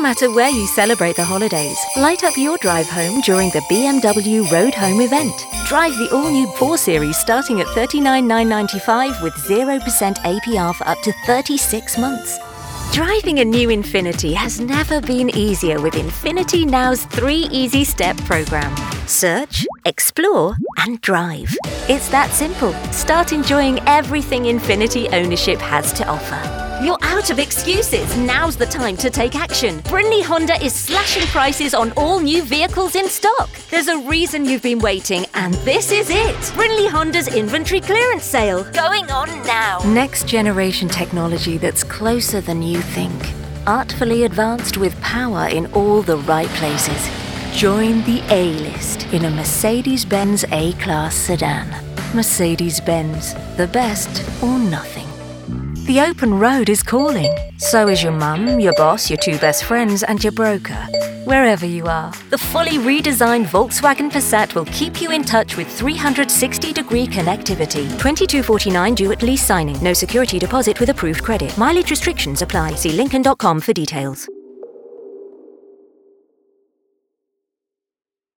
matter where you celebrate the holidays, light up your drive home during the BMW Road Home event. Drive the all-new 4 Series starting at $39,995 with 0% APR for up to 36 months. Driving a new Infiniti has never been easier with Infiniti Now's 3 easy step program. Search, explore, and drive. It's that simple. Start enjoying everything Infiniti ownership has to offer. You're out of excuses. Now's the time to take action. Brindley Honda is slashing prices on all new vehicles in stock. There's a reason you've been waiting, and this is it. Brindley Honda's inventory clearance sale. Going on now. Next generation technology that's closer than you think. Artfully advanced with power in all the right places. Join the A-list in a Mercedes-Benz A-Class sedan. Mercedes-Benz. The best or nothing. The open road is calling. So is your mum, your boss, your 2 best friends, and your broker. Wherever you are, the fully redesigned Volkswagen Passat will keep you in touch with 360-degree connectivity. $22.49 due at lease signing. No security deposit with approved credit. Mileage restrictions apply. See Lincoln.com for details.